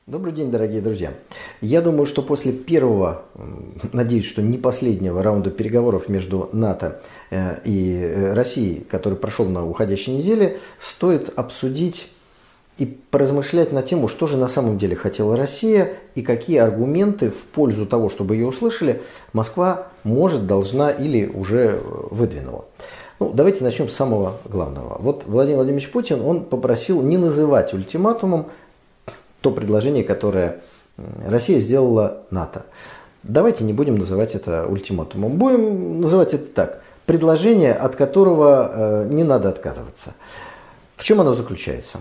Добрый день, дорогие друзья. Я думаю, что после первого, надеюсь, что не последнего раунда переговоров между НАТО и Россией, который прошел на уходящей неделе, стоит обсудить и поразмышлять на тему, что же на самом деле хотела Россия и какие аргументы в пользу того, чтобы ее услышали, Москва может, должна или уже выдвинула. Давайте начнем с самого главного. Вот Владимир Владимирович Путин, он попросил не называть ультиматумом то предложение, которое Россия сделала НАТО. Давайте не будем называть это ультиматумом. Будем называть это так. Предложение, от которого не надо отказываться. В чем оно заключается?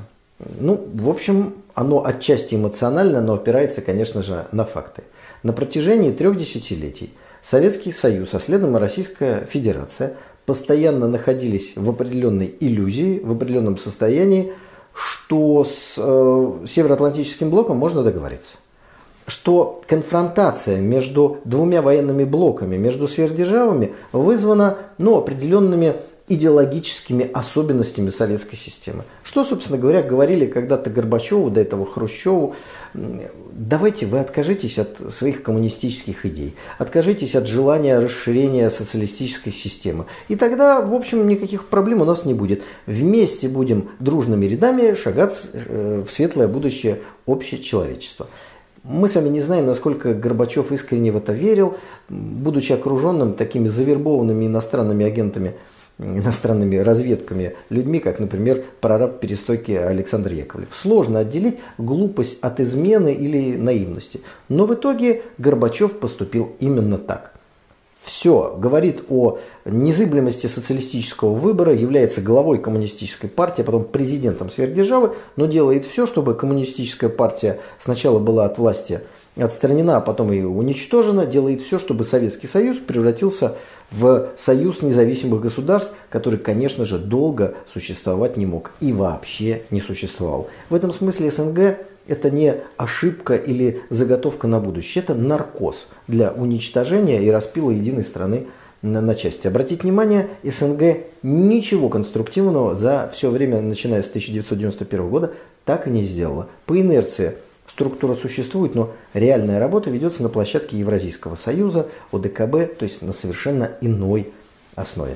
В общем, оно отчасти эмоционально, но опирается, конечно же, на факты. На протяжении 3 десятилетий Советский Союз, а следом и Российская Федерация постоянно находились в определенной иллюзии, в определенном состоянии, что с Североатлантическим блоком можно договориться. Что конфронтация между двумя военными блоками, между сверхдержавами вызвана определенными идеологическими особенностями советской системы. Что, собственно говоря, говорили когда-то Горбачеву, до этого Хрущеву. Давайте вы откажитесь от своих коммунистических идей, откажитесь от желания расширения социалистической системы. И тогда, в общем, никаких проблем у нас не будет. Вместе будем дружными рядами шагать в светлое будущее общечеловечества. Мы с вами не знаем, насколько Горбачев искренне в это верил, будучи окруженным такими завербованными иностранными агентами, иностранными разведками, людьми, как, например, прораб перестройки Александр Яковлев. Сложно отделить глупость от измены или наивности. Но в итоге Горбачев поступил именно так. Все, говорит о незыблемости социалистического выбора, является главой коммунистической партии, а потом президентом сверхдержавы, но делает все, чтобы коммунистическая партия сначала была от власти отстранена, а потом и уничтожена, делает все, чтобы Советский Союз превратился в союз независимых государств, который, конечно же, долго существовать не мог и вообще не существовал. В этом смысле СНГ – это не ошибка или заготовка на будущее, это наркоз для уничтожения и распила единой страны на части. Обратите внимание, СНГ ничего конструктивного за все время, начиная с 1991 года, так и не сделала. По инерции структура существует, но реальная работа ведется на площадке Евразийского союза, ОДКБ, то есть на совершенно иной основе.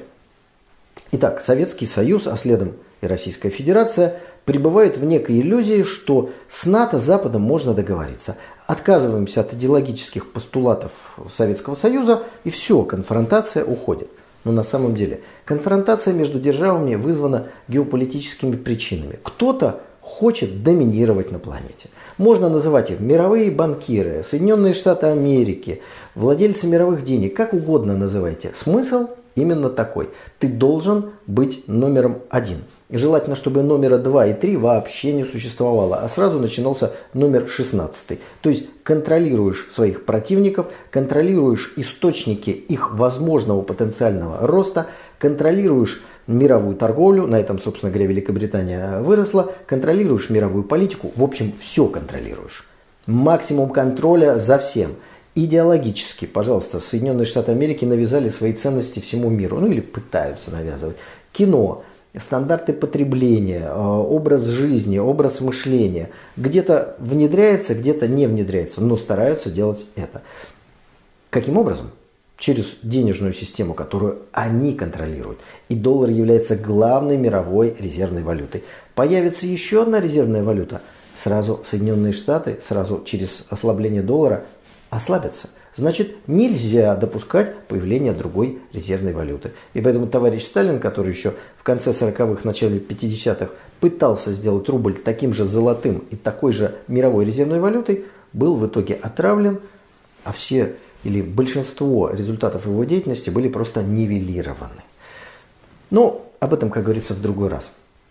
Итак, Советский Союз, а следом и Российская Федерация, пребывают в некой иллюзии, что с НАТО Западом можно договориться. Отказываемся от идеологических постулатов Советского Союза, и все, конфронтация уходит. Но на самом деле конфронтация между державами вызвана геополитическими причинами. Кто-то хочет доминировать на планете. Можно называть их мировые банкиры, Соединенные Штаты Америки, владельцы мировых денег, как угодно называйте. Смысл именно такой. Ты должен быть номером 1. И желательно, чтобы номера 2 и 3 вообще не существовало, а сразу начинался номер 16. То есть контролируешь своих противников, контролируешь источники их возможного потенциального роста, контролируешь мировую торговлю, на этом, собственно говоря, Великобритания выросла, контролируешь мировую политику, в общем, все контролируешь. Максимум контроля за всем. Идеологически, пожалуйста, Соединенные Штаты Америки навязали свои ценности всему миру, или пытаются навязывать. Кино, стандарты потребления, образ жизни, образ мышления. Где-то внедряется, где-то не внедряется, но стараются делать это. Каким образом? Через денежную систему, которую они контролируют. И доллар является главной мировой резервной валютой. Появится еще одна резервная валюта. Сразу Соединенные Штаты, сразу через ослабление доллара ослабятся. Значит, нельзя допускать появления другой резервной валюты. И поэтому товарищ Сталин, который еще в конце 40-х, начале 50-х пытался сделать рубль таким же золотым и такой же мировой резервной валютой, был в итоге отравлен, а все или большинство результатов его деятельности были просто нивелированы. Но об этом, как говорится, в другой раз.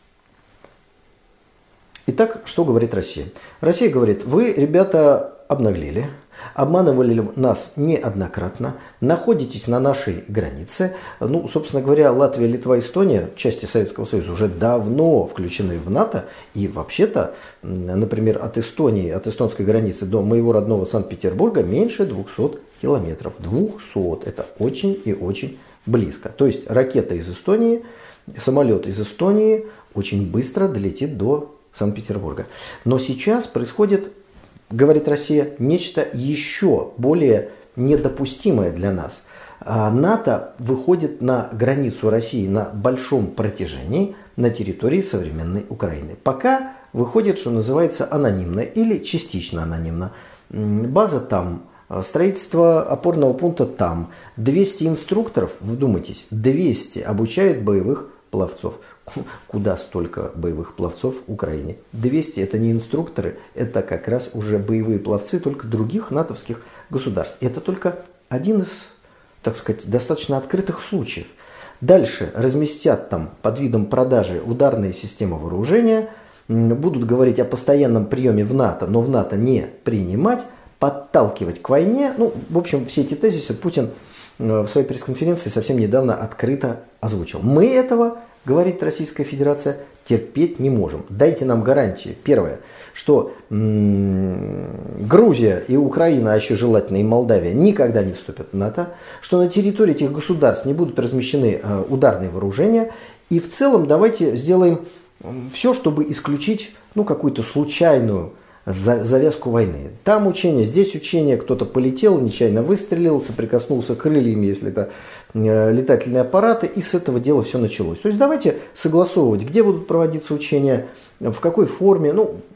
Итак, что говорит Россия? Россия говорит: вы, ребята, обнаглели, обманывали нас неоднократно, находитесь на нашей границе. Собственно говоря, Латвия, Литва, Эстония, части Советского Союза, уже давно включены в НАТО. И вообще-то, например, от Эстонии, от эстонской границы до моего родного Санкт-Петербурга меньше 200 километров. 200. Это очень и очень близко. То есть ракета из Эстонии, самолет из Эстонии очень быстро долетит до Санкт-Петербурга. Но сейчас происходит говорит Россия, нечто еще более недопустимое для нас. НАТО выходит на границу России на большом протяжении на территории современной Украины. Пока выходит, что называется, анонимно или частично анонимно. База там, строительство опорного пункта там. 200 инструкторов, вдумайтесь, 200 обучают боевых пловцов. Куда столько боевых пловцов в Украине? 200 это не инструкторы, это как раз уже боевые пловцы только других натовских государств. Это только один из, так сказать, достаточно открытых случаев. Дальше разместят там под видом продажи ударные системы вооружения, будут говорить о постоянном приеме в НАТО, но в НАТО не принимать, подталкивать к войне. Ну, в общем, все эти тезисы Путин в своей пресс-конференции совсем недавно открыто озвучил. Мы этого, говорит Российская Федерация, терпеть не можем. Дайте нам гарантии. Первое, что Грузия и Украина, а еще желательно и Молдавия, никогда не вступят в НАТО, что на территории этих государств не будут размещены ударные вооружения. И в целом давайте сделаем все, чтобы исключить какую-то случайную завязку войны. Там учение, здесь учение, кто-то полетел, нечаянно выстрелил, соприкоснулся крыльями, если это летательные аппараты, и с этого дела все началось. То есть давайте согласовывать, где будут проводиться учения, в какой форме.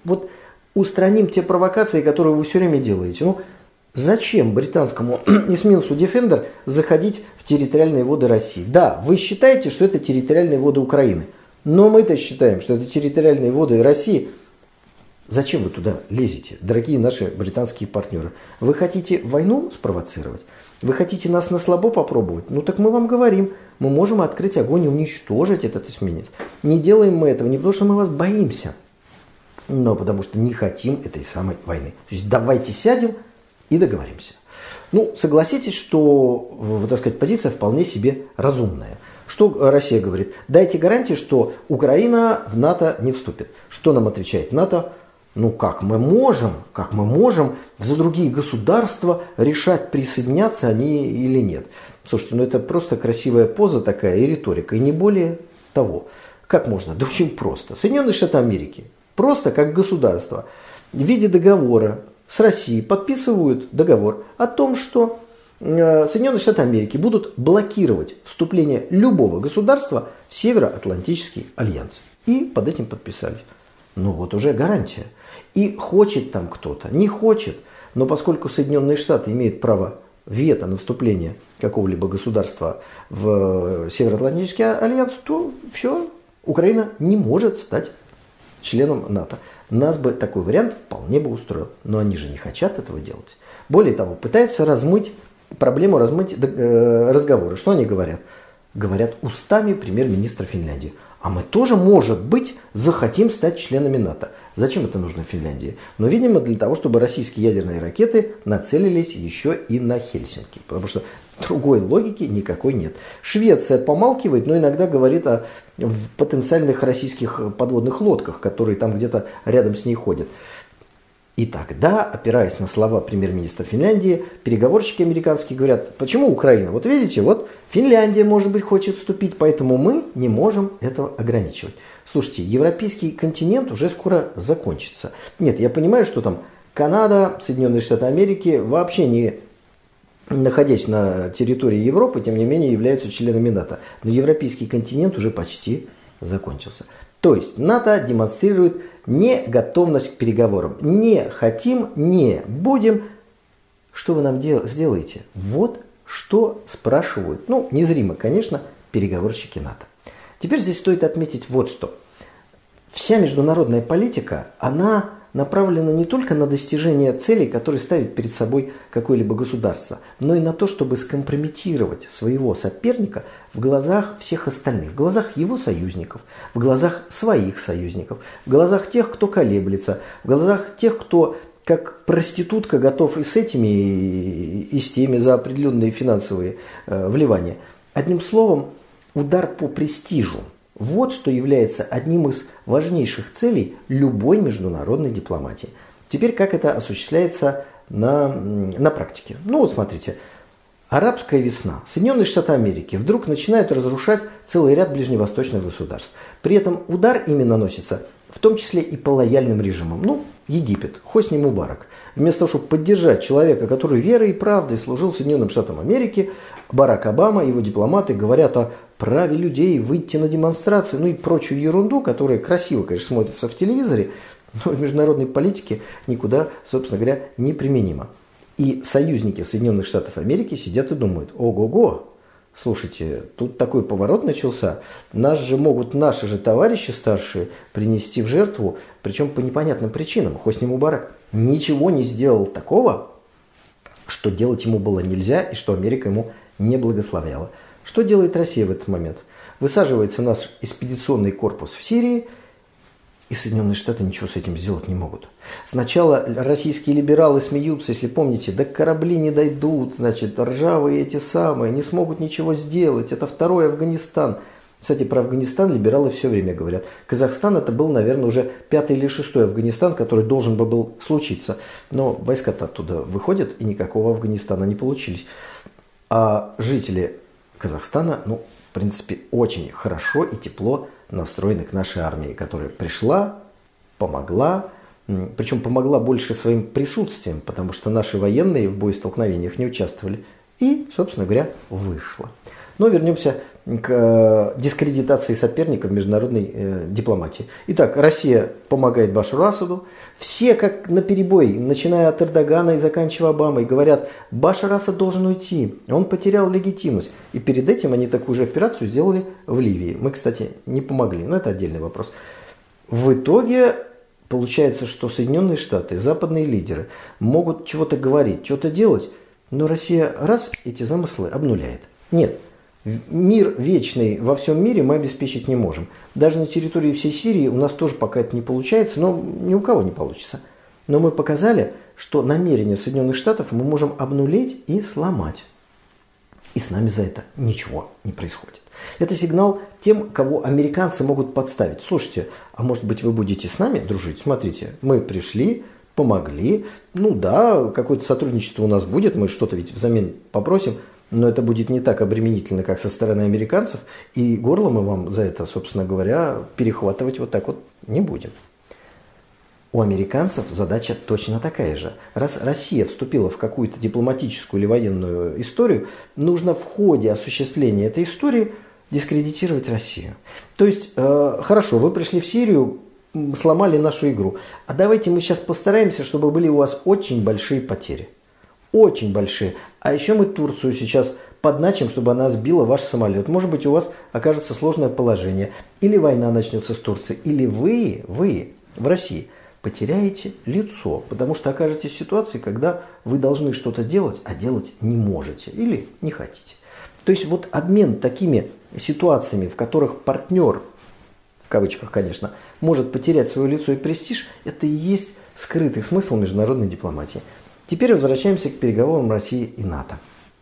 Устраним те провокации, которые вы все время делаете. Зачем британскому эсминцу Defender заходить в территориальные воды России? Да, вы считаете, что это территориальные воды Украины, но мы-то считаем, что это территориальные воды России. Зачем вы туда лезете, дорогие наши британские партнеры? Вы хотите войну спровоцировать? Вы хотите нас на слабо попробовать? Так мы вам говорим, мы можем открыть огонь и уничтожить этот эсминец. Не делаем мы этого не потому, что мы вас боимся, но потому что не хотим этой самой войны. То есть давайте сядем и договоримся. Согласитесь, что, так сказать, позиция вполне себе разумная. Что Россия говорит? Дайте гарантии, что Украина в НАТО не вступит. Что нам отвечает НАТО? Как мы можем за другие государства решать, присоединяться они или нет? Слушайте, это просто красивая поза такая и риторика, и не более того. Как можно? Да очень просто. Соединенные Штаты Америки просто как государство в виде договора с Россией подписывают договор о том, что Соединенные Штаты Америки будут блокировать вступление любого государства в Североатлантический альянс. И под этим подписались. Уже гарантия. И хочет там кто-то, не хочет, но поскольку Соединенные Штаты имеют право вето на вступление какого-либо государства в Североатлантический альянс, то все, Украина не может стать членом НАТО. Нас бы такой вариант вполне бы устроил, но они же не хотят этого делать. Более того, пытаются размыть разговоры. Что они говорят? Говорят устами премьер-министра Финляндии. А мы тоже, может быть, захотим стать членами НАТО. Зачем это нужно Финляндии? Видимо, для того, чтобы российские ядерные ракеты нацелились еще и на Хельсинки. Потому что другой логики никакой нет. Швеция помалкивает, но иногда говорит о потенциальных российских подводных лодках, которые там где-то рядом с ней ходят. И тогда, опираясь на слова премьер-министра Финляндии, переговорщики американские говорят, почему Украина? Видите, Финляндия, может быть, хочет вступить, поэтому мы не можем этого ограничивать. Слушайте, европейский континент уже скоро закончится. Нет, я понимаю, что там Канада, Соединенные Штаты Америки, вообще не находясь на территории Европы, тем не менее являются членами НАТО. Но европейский континент уже почти закончился. То есть НАТО демонстрирует неготовность к переговорам. Не хотим, не будем. Что вы нам сделаете? Что спрашивают, незримо, конечно, переговорщики НАТО. Теперь здесь стоит отметить что. Вся международная политика, она направлена не только на достижение целей, которые ставит перед собой какое-либо государство, но и на то, чтобы скомпрометировать своего соперника в глазах всех остальных, в глазах его союзников, в глазах своих союзников, в глазах тех, кто колеблется, в глазах тех, кто как проститутка готов и с этими, и с теми за определенные финансовые вливания. Одним словом, удар по престижу. Что является одним из важнейших целей любой международной дипломатии. Теперь, как это осуществляется на практике? Смотрите. Арабская весна. Соединенные Штаты Америки вдруг начинают разрушать целый ряд ближневосточных государств. При этом удар ими наносится в том числе и по лояльным режимам. Египет, Хосни Мубарак. Вместо того, чтобы поддержать человека, который верой и правдой служил Соединенным Штатам Америки, Барак Обама и его дипломаты говорят о праве людей выйти на демонстрацию, ну и прочую ерунду, которая красиво, конечно, смотрится в телевизоре, но в международной политике никуда, собственно говоря, не применима. И союзники Соединенных Штатов Америки сидят и думают: ого-го, слушайте, тут такой поворот начался, нас же могут наши же товарищи старшие принести в жертву, причем по непонятным причинам. Хосни Мубарак ничего не сделал такого, что делать ему было нельзя и что Америка ему не благословляла. Что делает Россия в этот момент? Высаживается наш экспедиционный корпус в Сирии, и Соединенные Штаты ничего с этим сделать не могут. Сначала российские либералы смеются, если помните, да корабли не дойдут, значит, ржавые эти самые, не смогут ничего сделать, это второй Афганистан. Кстати, про Афганистан либералы все время говорят. Казахстан это был, наверное, уже 5-й или 6-й Афганистан, который должен был случиться. Но войска-то оттуда выходят, и никакого Афганистана не получились. А жители Казахстана, ну, в принципе, очень хорошо и тепло настроены к нашей армии, которая пришла, помогла, причем помогла больше своим присутствием, потому что наши военные в боестолкновениях не участвовали, и, собственно говоря, вышла. Но вернемся к дискредитации соперника в международной дипломатии. Итак, Россия помогает Башару Асаду. Все как наперебой, начиная от Эрдогана и заканчивая Обамой, говорят: Башар Асад должен уйти, он потерял легитимность. И перед этим они такую же операцию сделали в Ливии. Мы, кстати, не помогли, но это отдельный вопрос. В итоге получается, что Соединенные Штаты, западные лидеры могут чего-то говорить, что-то делать, но Россия раз эти замыслы обнуляет. Нет. Мир вечный во всем мире мы обеспечить не можем. Даже на территории всей Сирии у нас тоже пока это не получается, но ни у кого не получится. Но мы показали, что намерения Соединенных Штатов мы можем обнулить и сломать. И с нами за это ничего не происходит. Это сигнал тем, кого американцы могут подставить. Слушайте, а может быть вы будете с нами дружить? Смотрите, мы пришли, помогли. Ну да, какое-то сотрудничество у нас будет, мы что-то ведь взамен попросим. Но это будет не так обременительно, как со стороны американцев, и горло мы вам за это, собственно говоря, перехватывать вот так вот не будем. У американцев задача точно такая же. Раз Россия вступила в какую-то дипломатическую или военную историю, нужно в ходе осуществления этой истории дискредитировать Россию. То есть, хорошо, вы пришли в Сирию, сломали нашу игру, а давайте мы сейчас постараемся, чтобы были у вас очень большие потери. Очень большие. А еще мы Турцию сейчас подначим, чтобы она сбила ваш самолет. Может быть, у вас окажется сложное положение. Или война начнется с Турцией. Или вы в России потеряете лицо. Потому что окажетесь в ситуации, когда вы должны что-то делать, а делать не можете. Или не хотите. То есть вот обмен такими ситуациями, в которых партнер, в кавычках, конечно, может потерять свое лицо и престиж, это и есть скрытый смысл международной дипломатии. Теперь возвращаемся к переговорам России и НАТО.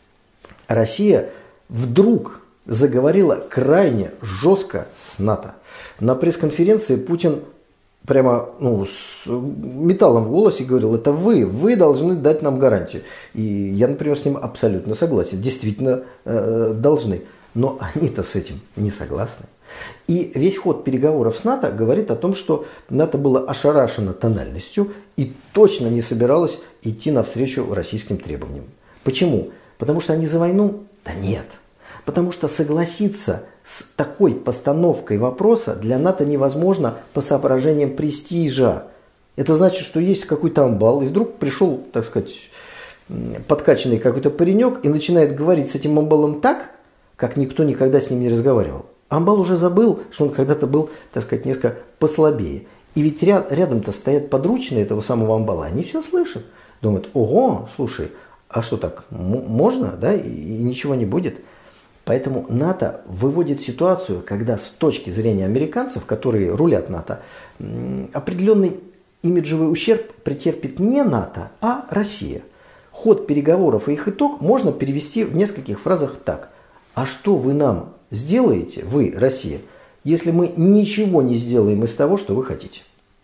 Россия вдруг заговорила крайне жестко с НАТО. На пресс-конференции Путин прямо с металлом в голосе говорил: это вы должны дать нам гарантию. И я, например, с ним абсолютно согласен. Действительно должны. Но они-то с этим не согласны. И весь ход переговоров с НАТО говорит о том, что НАТО было ошарашено тональностью и точно не собиралось идти навстречу российским требованиям. Почему? Потому что они за войну? Да нет. Потому что согласиться с такой постановкой вопроса для НАТО невозможно по соображениям престижа. Это значит, что есть какой-то амбал, и вдруг пришел, так сказать, подкачанный какой-то паренек и начинает говорить с этим амбалом так, как никто никогда с ним не разговаривал. Амбал уже забыл, что он когда-то был, так сказать, несколько послабее. И ведь рядом-то стоят подручные этого самого амбала, они все слышат. Думают: ого, слушай, а что так, можно, да, и ничего не будет. Поэтому НАТО выводит ситуацию, когда с точки зрения американцев, которые рулят НАТО, определенный имиджевый ущерб претерпит не НАТО, а Россия. Ход переговоров и их итог можно перевести в нескольких фразах так. А что вы нам сделаете, вы, Россия, если мы ничего не сделаем из того, что вы хотите?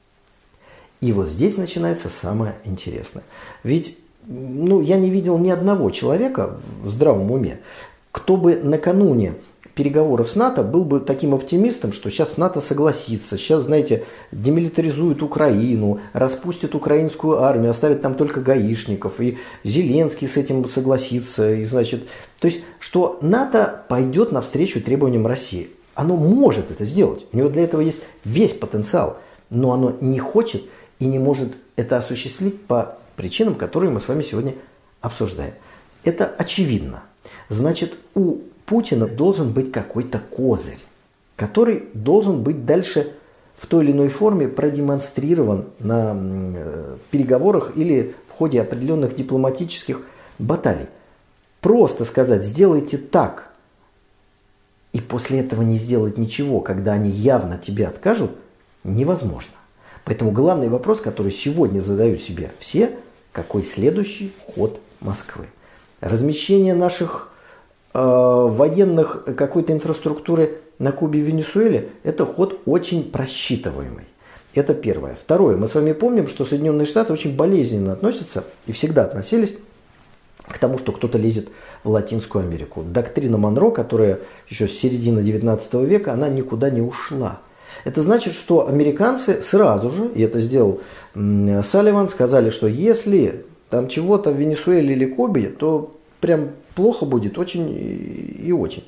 И вот здесь начинается самое интересное. Ведь я не видел ни одного человека в здравом уме, кто бы накануне переговоров с НАТО был бы таким оптимистом, что сейчас НАТО согласится, сейчас, знаете, демилитаризует Украину, распустит украинскую армию, оставит там только гаишников, и Зеленский с этим согласится, и, значит, то есть, что НАТО пойдет навстречу требованиям России. Оно может это сделать, у него для этого есть весь потенциал, но оно не хочет и не может это осуществить по причинам, которые мы с вами сегодня обсуждаем. Это очевидно. Значит, у Путина должен быть какой-то козырь, который должен быть дальше в той или иной форме продемонстрирован на переговорах или в ходе определенных дипломатических баталий. Просто сказать «сделайте так», и после этого не сделать ничего, когда они явно тебе откажут, невозможно. Поэтому главный вопрос, который сегодня задают себе все, какой следующий ход Москвы? Размещение наших военных какой-то инфраструктуры на Кубе и Венесуэле – это ход очень просчитываемый. Это первое. Второе. Мы с вами помним, что Соединенные Штаты очень болезненно относятся и всегда относились к тому, что кто-то лезет в Латинскую Америку. Доктрина Монро, которая еще с середины 19 века, она никуда не ушла. Это значит, что американцы сразу же, и это сделал Салливан, сказали, что если там чего-то в Венесуэле или Кубе, то прям плохо будет очень и очень.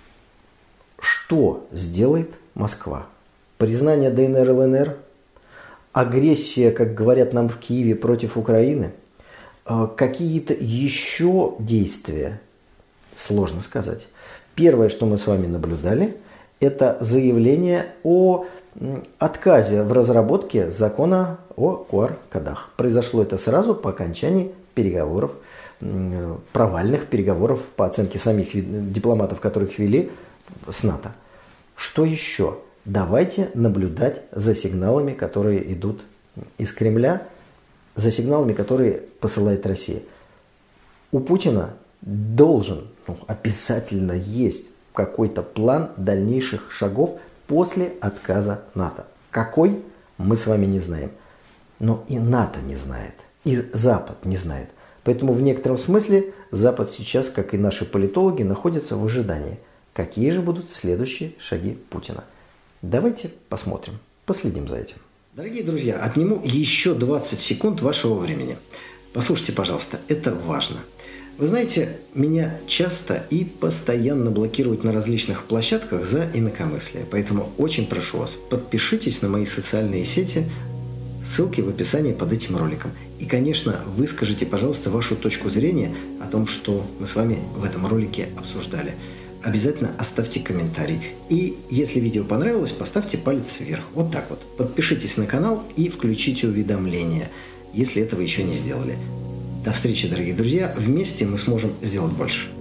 Что сделает Москва? Признание ДНР, ЛНР? Агрессия, как говорят нам в Киеве, против Украины? Какие-то еще действия? Сложно сказать. Первое, что мы с вами наблюдали, это заявление о отказе в разработке закона о QR-кодах. Произошло это сразу по окончании переговоров, провальных переговоров по оценке самих дипломатов, которых вели с НАТО. Что еще? Давайте наблюдать за сигналами, которые идут из Кремля, за сигналами, которые посылает Россия. У Путина должен, обязательно есть какой-то план дальнейших шагов после отказа НАТО. Какой, мы с вами не знаем. Но и НАТО не знает, и Запад не знает. Поэтому в некотором смысле Запад сейчас, как и наши политологи, находится в ожидании. Какие же будут следующие шаги Путина? Давайте посмотрим, последим за этим. Дорогие друзья, отниму еще 20 секунд вашего времени. Послушайте, пожалуйста, это важно. Вы знаете, меня часто и постоянно блокируют на различных площадках за инакомыслие. Поэтому очень прошу вас, подпишитесь на мои социальные сети, ссылки в описании под этим роликом. И, конечно, выскажите, пожалуйста, вашу точку зрения о том, что мы с вами в этом ролике обсуждали. Обязательно оставьте комментарий. И если видео понравилось, поставьте палец вверх. Вот так вот. Подпишитесь на канал и включите уведомления, если этого еще не сделали. До встречи, дорогие друзья. Вместе мы сможем сделать больше.